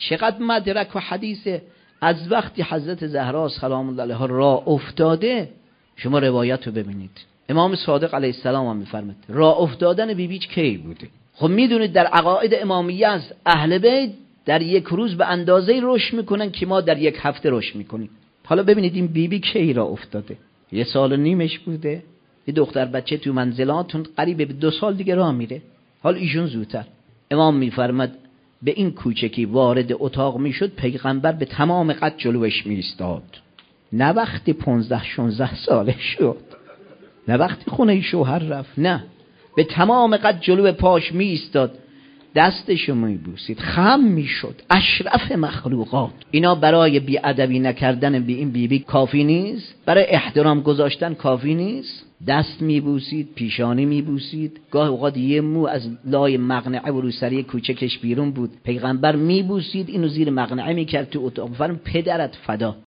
چقدر مدرک و حدیثه. از وقتی حضرت زهرا سلام الله علیها راه افتاده، شما روایت رو ببینید. امام صادق علیه السلام هم میفرماد راه افتادن بیبی کی بوده. خب میدونید در عقاید امامیه از اهل بیت در یک روز به اندازه رشد میکنن که ما در یک هفته رشد میکنیم. حالا ببینید این بیبی کی راه افتاده. 1.5 سال بوده. یه دختر بچه تو منزلاتون قریب به 2 سال دیگه راه میره. حال ایشون زودتر. امام میفرماد به این کوچکی وارد اتاق میشد، پیغمبر به تمام قد جلوش میایستاد. نه وقتی 15-16 ساله شد، نه وقتی خونه شوهر رفت، نه، به تمام قد جلو پاش میایستاد، دستشو میبوسید، خم میشد. اشرف مخلوقات. اینا برای بی‌ادبی نکردن به این بیبی کافی نیست، برای احترام گذاشتن کافی نیست. دست میبوسید، پیشانی میبوسید، گاه اوقات یه مو از لای مقنعه و روسری کوچکش بیرون بود، پیغمبر میبوسید، اینو زیر مقنعه میکرد تو اتاق. فرم پدرت فدا.